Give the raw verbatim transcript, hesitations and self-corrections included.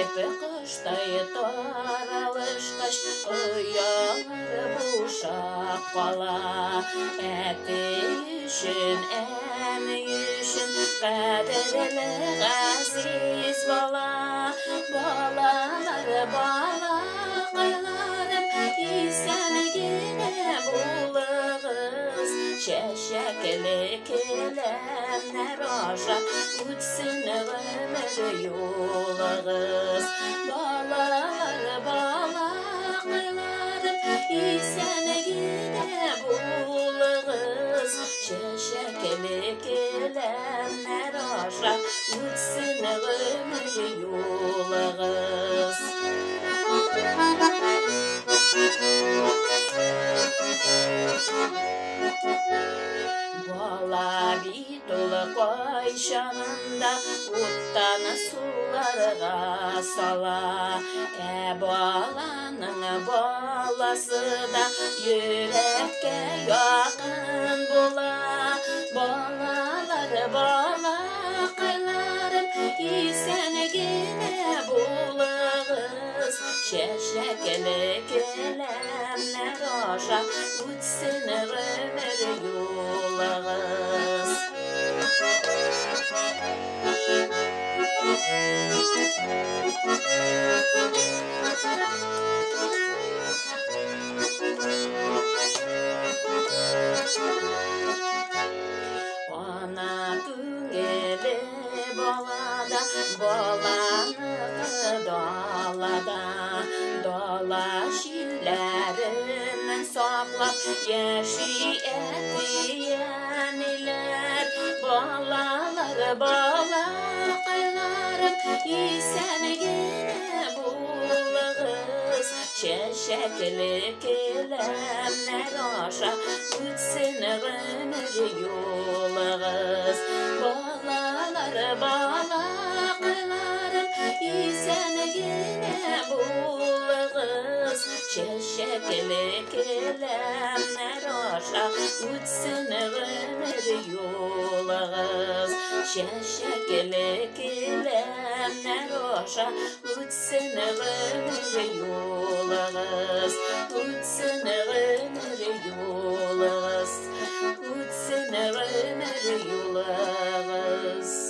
Епі қыштай таралышқаш, ұялар бұшақ бала. Әті үшін, әмі үшін, қадірлі ғазиз бала. Балалар, балақайларым, исәнігіне болығыз. Шәшәкілі келемнер ажа, өтсін ғымыр юлығыз. Балалар, балақайларым, исәнігіне болығыз. Шәшәкілі келемнер ажа, өтсін ғымыр юлығыз. Бала бит ұлы қойшағында оттан суларға сала. Ә баланың баласы да жүрекке яқын бола. Балалар, балақайларым, исәнігіне болығыз. Шәшәкілі келемнер ажа, өтсін ғымыр юлығыз. Ана күңелі балада, баланы далада. Дала шилләрін сақлап, яши әтиянилер. Балалар, балақайларым, исәнігіне болығыз. Шәшәкілі келемнер ажа, өтсін ғымыр юлығыз. Балалар, балақайларым, исәнігіне болығыз. Шәшәкілі келемнер ажа, өтсін ғымыр юлығыз. Шәшәкілі келемнер ажа, өтсін ғымыр юлығыз. Өтсін ғымыр юлығыз. Өтсін ғымыр юлығыз.